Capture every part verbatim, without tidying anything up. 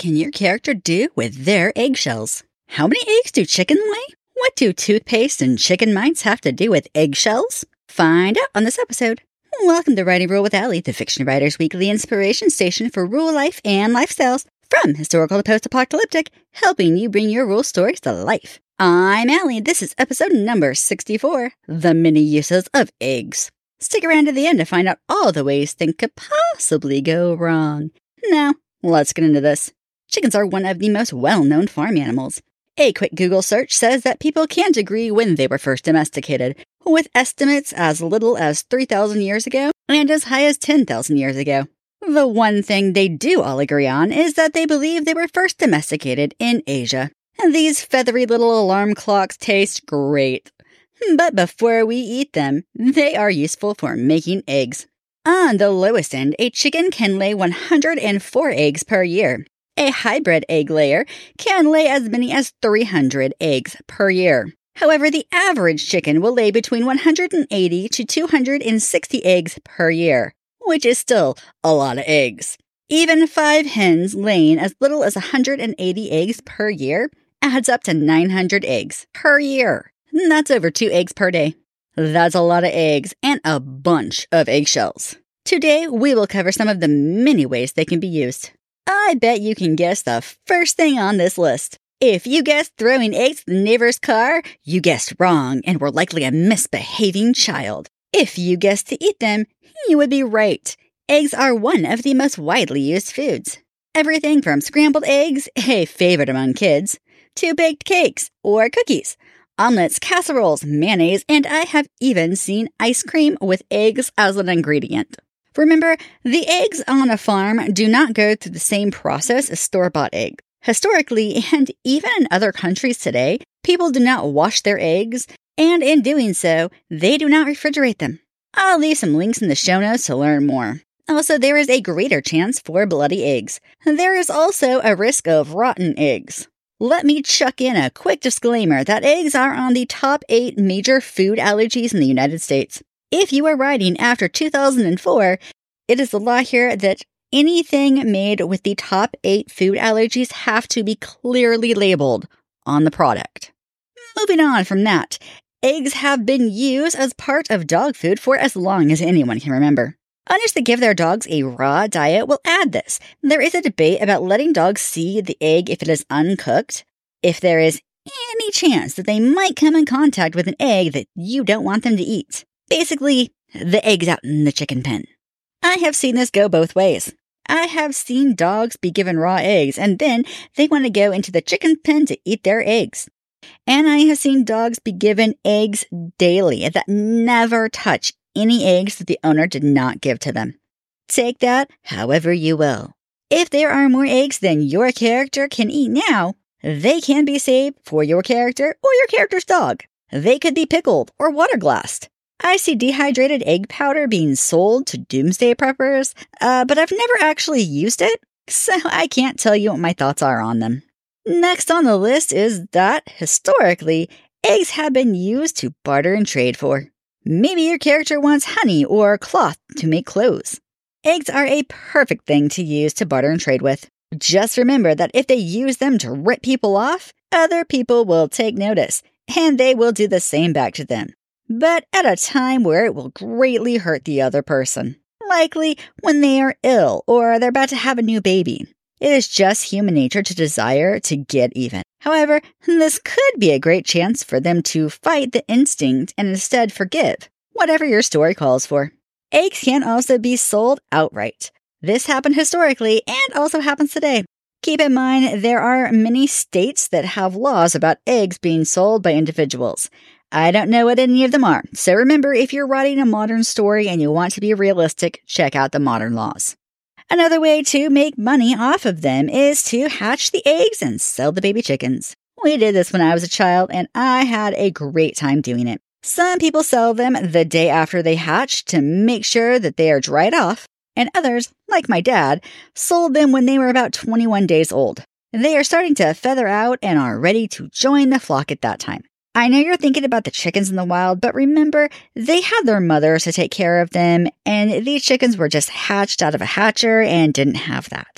can your character do with their eggshells? How many eggs do chicken lay? What do toothpaste and chicken mites have to do with eggshells? Find out on this episode. Welcome to Writing Rule with Allie, the Fiction Writer's weekly inspiration station for rule life and lifestyles, from historical to post-apocalyptic, helping you bring your rule stories to life. I'm Allie. This is episode number sixty-four, The Many Uses of Eggs. Stick around to the end to find out all the ways things could possibly go wrong. Now, let's get into this. Chickens are one of the most well-known farm animals. A quick Google search says that people can't agree when they were first domesticated, with estimates as little as three thousand years ago and as high as ten thousand years ago. The one thing they do all agree on is that they believe they were first domesticated in Asia. And these feathery little alarm clocks taste great. But before we eat them, they are useful for making eggs. On the lowest end, a chicken can lay one hundred four eggs per year. A hybrid egg layer can lay as many as three hundred eggs per year. However, the average chicken will lay between one hundred eighty to two hundred sixty eggs per year, which is still a lot of eggs. Even five hens laying as little as one hundred eighty eggs per year adds up to nine hundred eggs per year. That's over two eggs per day. That's a lot of eggs and a bunch of eggshells. Today, we will cover some of the many ways they can be used. I bet you can guess the first thing on this list. If you guessed throwing eggs at the neighbor's car, you guessed wrong and were likely a misbehaving child. If you guessed to eat them, you would be right. Eggs are one of the most widely used foods. Everything from scrambled eggs, a favorite among kids, to baked cakes or cookies, omelets, casseroles, mayonnaise, and I have even seen ice cream with eggs as an ingredient. Remember, the eggs on a farm do not go through the same process as store-bought eggs. Historically, and even in other countries today, people do not wash their eggs, and in doing so, they do not refrigerate them. I'll leave some links in the show notes to learn more. Also, there is a greater chance for bloody eggs. There is also a risk of rotten eggs. Let me chuck in a quick disclaimer that eggs are on the top eight major food allergies in the United States. If you are writing after two thousand four, it is the law here that anything made with the top eight food allergies have to be clearly labeled on the product. Moving on from that, eggs have been used as part of dog food for as long as anyone can remember. Owners that give their dogs a raw diet will add this. There is a debate about letting dogs see the egg if it is uncooked, if there is any chance that they might come in contact with an egg that you don't want them to eat. Basically, the egg's out in the chicken pen. I have seen this go both ways. I have seen dogs be given raw eggs, and then they want to go into the chicken pen to eat their eggs. And I have seen dogs be given eggs daily that never touch any eggs that the owner did not give to them. Take that however you will. If there are more eggs than your character can eat now, they can be saved for your character or your character's dog. They could be pickled or water glassed. I see dehydrated egg powder being sold to doomsday preppers, uh, but I've never actually used it, so I can't tell you what my thoughts are on them. Next on the list is that, historically, eggs have been used to barter and trade for. Maybe your character wants honey or cloth to make clothes. Eggs are a perfect thing to use to barter and trade with. Just remember that if they use them to rip people off, other people will take notice, and they will do the same back to them. But at a time where it will greatly hurt the other person. Likely when they are ill or they're about to have a new baby. It is just human nature to desire to get even. However, this could be a great chance for them to fight the instinct and instead forgive, whatever your story calls for. Eggs can also be sold outright. This happened historically and also happens today. Keep in mind, there are many states that have laws about eggs being sold by individuals. I don't know what any of them are, so remember, if you're writing a modern story and you want to be realistic, check out the modern laws. Another way to make money off of them is to hatch the eggs and sell the baby chickens. We did this when I was a child, and I had a great time doing it. Some people sell them the day after they hatch to make sure that they are dried off, and others, like my dad, sold them when they were about twenty-one days old. They are starting to feather out and are ready to join the flock at that time. I know you're thinking about the chickens in the wild, but remember, they had their mothers to take care of them, and these chickens were just hatched out of a hatcher and didn't have that.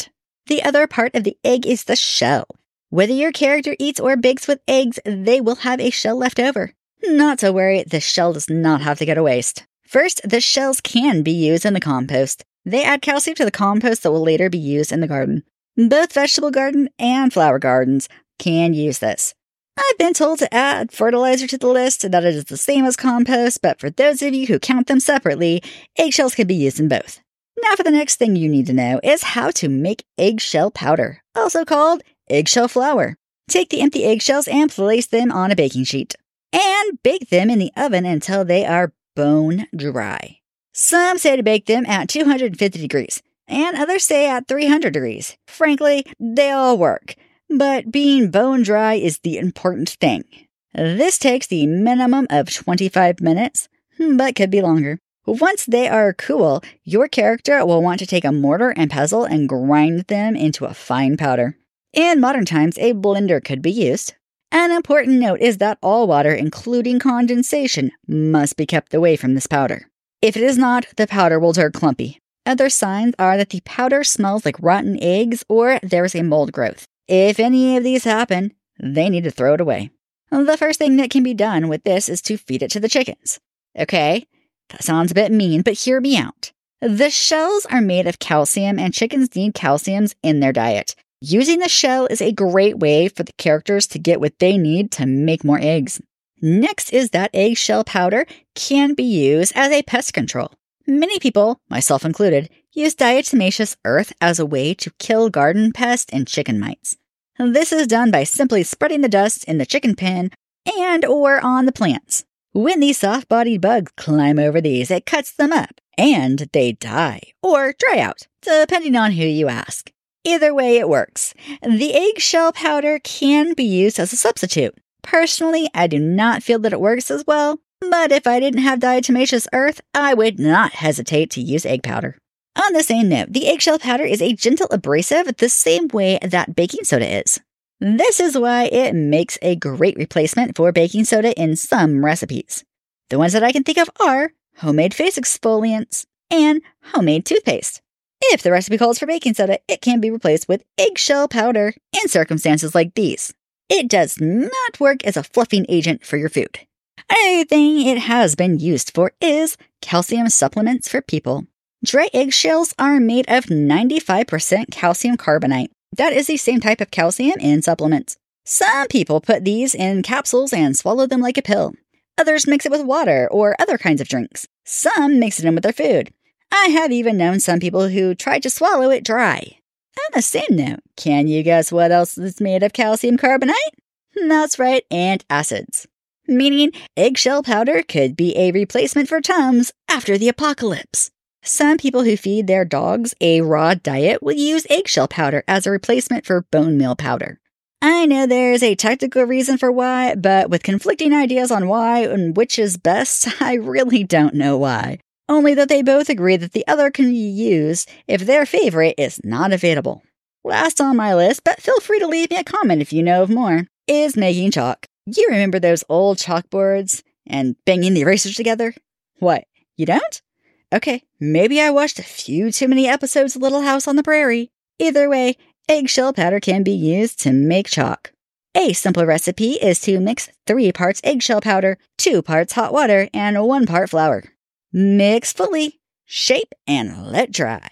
The other part of the egg is the shell. Whether your character eats or bakes with eggs, they will have a shell left over. Not to worry, the shell does not have to go to waste. First, the shells can be used in the compost. They add calcium to the compost that will later be used in the garden. Both vegetable garden and flower gardens can use this. I've been told to add fertilizer to the list, that it is the same as compost, but for those of you who count them separately, eggshells can be used in both. Now for the next thing you need to know is how to make eggshell powder, also called eggshell flour. Take the empty eggshells and place them on a baking sheet, and bake them in the oven until they are bone dry. Some say to bake them at two hundred fifty degrees, and others say at three hundred degrees. Frankly, they all work, but being bone dry is the important thing. This takes the minimum of twenty-five minutes, but could be longer. Once they are cool, your character will want to take a mortar and pestle and grind them into a fine powder. In modern times, a blender could be used. An important note is that all water, including condensation, must be kept away from this powder. If it is not, the powder will turn clumpy. Other signs are that the powder smells like rotten eggs or there is a mold growth. If any of these happen, they need to throw it away. The first thing that can be done with this is to feed it to the chickens. Okay, that sounds a bit mean, but hear me out. The shells are made of calcium, and chickens need calciums in their diet. Using the shell is a great way for the characters to get what they need to make more eggs. Next is that eggshell powder can be used as a pest control. Many people, myself included, use diatomaceous earth as a way to kill garden pests and chicken mites. This is done by simply spreading the dust in the chicken pen and or on the plants. When these soft-bodied bugs climb over these, it cuts them up, and they die, or dry out, depending on who you ask. Either way, it works. The eggshell powder can be used as a substitute. Personally, I do not feel that it works as well, but if I didn't have diatomaceous earth, I would not hesitate to use egg powder. On the same note, the eggshell powder is a gentle abrasive the same way that baking soda is. This is why it makes a great replacement for baking soda in some recipes. The ones that I can think of are homemade face exfoliants and homemade toothpaste. If the recipe calls for baking soda, it can be replaced with eggshell powder in circumstances like these. It does not work as a fluffing agent for your food. Another thing it has been used for is calcium supplements for people. Dry eggshells are made of ninety-five percent calcium carbonate. That is the same type of calcium in supplements. Some people put these in capsules and swallow them like a pill. Others mix it with water or other kinds of drinks. Some mix it in with their food. I have even known some people who tried to swallow it dry. On the same note, can you guess what else is made of calcium carbonate? That's right, antacids. Meaning eggshell powder could be a replacement for Tums after the apocalypse. Some people who feed their dogs a raw diet will use eggshell powder as a replacement for bone meal powder. I know there's a technical reason for why, but with conflicting ideas on why and which is best, I really don't know why. Only that they both agree that the other can be used if their favorite is not available. Last on my list, but feel free to leave me a comment if you know of more, is making chalk. You remember those old chalkboards and banging the erasers together? What, you don't? Okay, maybe I watched a few too many episodes of Little House on the Prairie. Either way, eggshell powder can be used to make chalk. A simple recipe is to mix three parts eggshell powder, two parts hot water, and one part flour. Mix fully, shape, and let dry.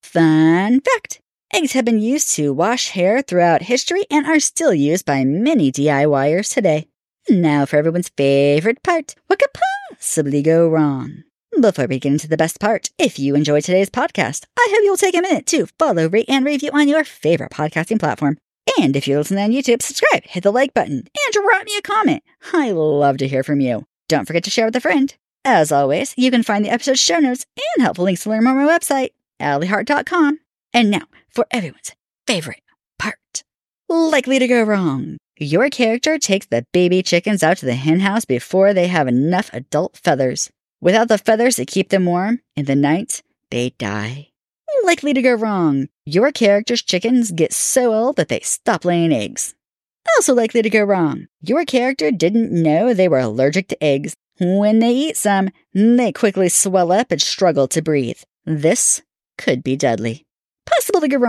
Fun fact! Eggs have been used to wash hair throughout history and are still used by many DIYers today. Now for everyone's favorite part, what could possibly go wrong? Before we get into the best part, if you enjoyed today's podcast, I hope you'll take a minute to follow, rate, and review on your favorite podcasting platform. And if you're listening on YouTube, subscribe, hit the like button, and drop me a comment. I love to hear from you. Don't forget to share with a friend. As always, you can find the episode show notes and helpful links to learn more on my website, allie hart dot com. And now, for everyone's favorite part. Likely to go wrong. Your character takes the baby chickens out to the hen house before they have enough adult feathers. Without the feathers to keep them warm, in the night, they die. Likely to go wrong. Your character's chickens get so old that they stop laying eggs. Also likely to go wrong. Your character didn't know they were allergic to eggs. When they eat some, they quickly swell up and struggle to breathe. This could be deadly. Possible to go wrong.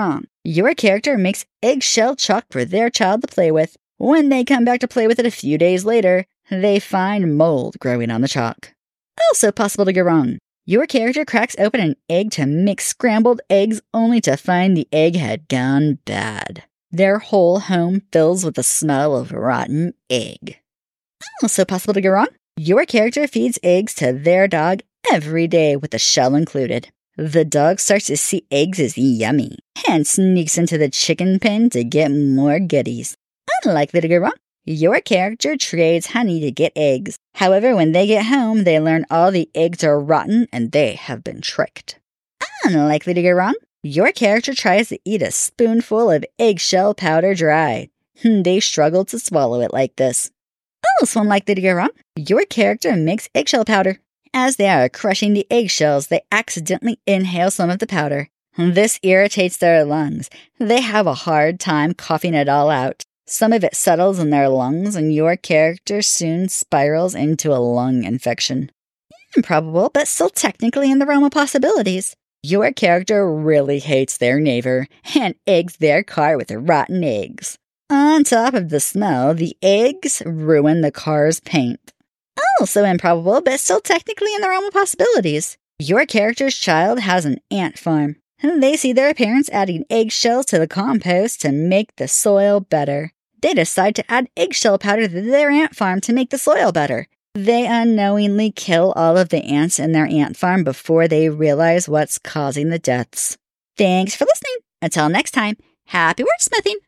Your character makes eggshell chalk for their child to play with. When they come back to play with it a few days later, they find mold growing on the chalk. Also possible to go wrong. Your character cracks open an egg to make scrambled eggs only to find the egg had gone bad. Their whole home fills with the smell of rotten egg. Also possible to go wrong. Your character feeds eggs to their dog every day with the shell included. The dog starts to see eggs as yummy and sneaks into the chicken pen to get more goodies. Unlikely to go wrong. Your character trades honey to get eggs. However, when they get home, they learn all the eggs are rotten and they have been tricked. Unlikely to go wrong. Your character tries to eat a spoonful of eggshell powder dry. They struggle to swallow it like this. Also unlikely to go wrong. Your character makes eggshell powder. As they are crushing the eggshells, they accidentally inhale some of the powder. This irritates their lungs. They have a hard time coughing it all out. Some of it settles in their lungs, and your character soon spirals into a lung infection. Improbable, but still technically in the realm of possibilities. Your character really hates their neighbor and eggs their car with rotten eggs. On top of the smell, the eggs ruin the car's paint. Also improbable, but still technically in the realm of possibilities. Your character's child has an ant farm. They see their parents adding eggshells to the compost to make the soil better. They decide to add eggshell powder to their ant farm to make the soil better. They unknowingly kill all of the ants in their ant farm before they realize what's causing the deaths. Thanks for listening. Until next time, happy wordsmithing!